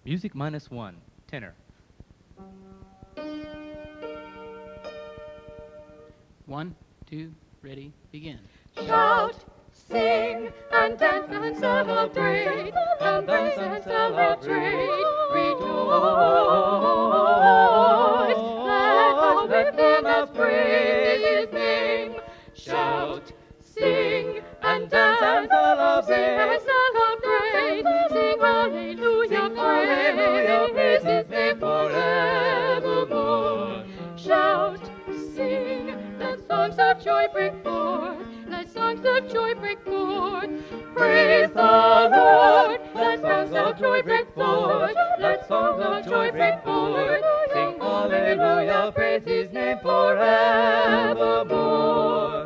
Music -1, tenor. 1, 2, ready, begin. Shout, sing, and dance and celebrate, and dance and celebrate. Rejoice, let us within us praise His name. Shout, sing, and dance and celebrate, sing hallelujah, praise His name forevermore. Shout, sing, let songs of joy break forth. Let songs of joy break forth. Praise the Lord. Let songs of joy break forth. Let songs of joy break forth. Sing hallelujah, praise His name forevermore.